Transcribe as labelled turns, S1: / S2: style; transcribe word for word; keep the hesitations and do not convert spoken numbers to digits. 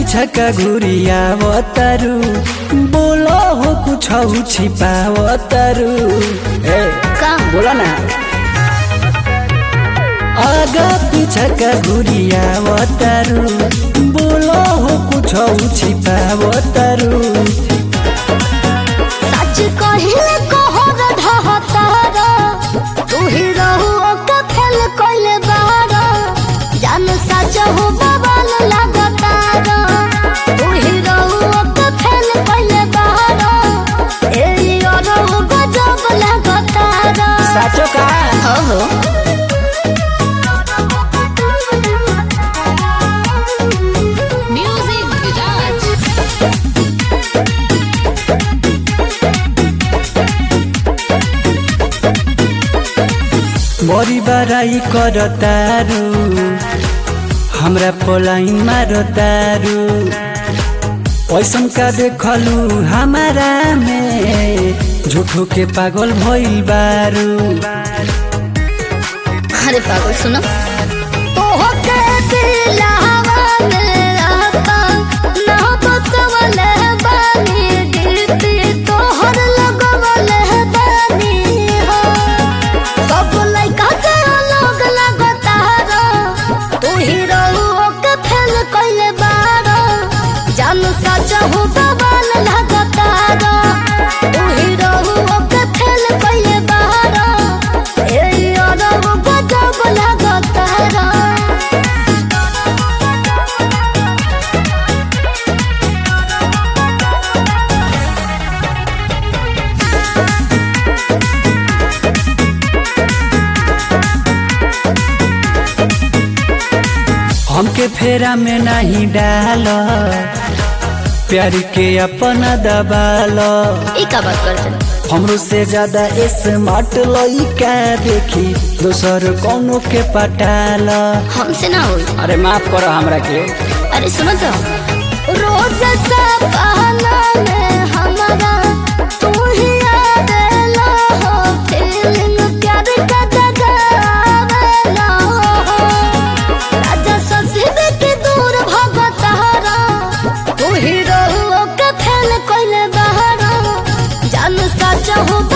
S1: पीछा का घुरियावतारू बोलो हो कुछ छिपावतारू ए
S2: का
S1: बोला ना आगा पीछा का घुरियावतारू बोलो हो कुछ छिपावतारू
S2: सच कहिले कहर ढहतारा तू ही रहू ओके फेल कइले बारा जान सच हो बवाल लागतारा तू ही रहू ओके फेल कइले बारा ए रहू गजब लागतारा
S1: साचो का
S2: हो हो म्यूजिक विराज
S1: मोरी बराई करतारू हमरा पोलाइन मारतारू पैसन का देखलू हमारा में झूठो के पागल भइल बारू
S2: अरे पागल सुनो तोहके दिलावा में आता ना तो सवले बानी गिरती तोहर लगवले बानी हो सब लइका से अलग लगतारा तू ही रहू ओके फेल कइले बारा जान सच हो बवाल लगतारा तू ही रहू ओके फेल कइले बारा ए रहू गजब लगतारा
S1: हमके फेरा में नहीं डाल प्यार के अपना दबाल
S2: ई का बात करते
S1: हमरो से ज्यादा स्मार्ट लइका देखी दोसर कौनो के पटाल
S2: हमसे ना होई
S1: अरे माफ करो हमरा के
S2: अरे सुनो तो रोज से बहाना में हमारा तू ही आवेला हो फीलिंग प्यार का जगावेला हो राजा ससीबे के दूर भगतारा तू ही रहू ओके फेल कइले बहारा जान सच हो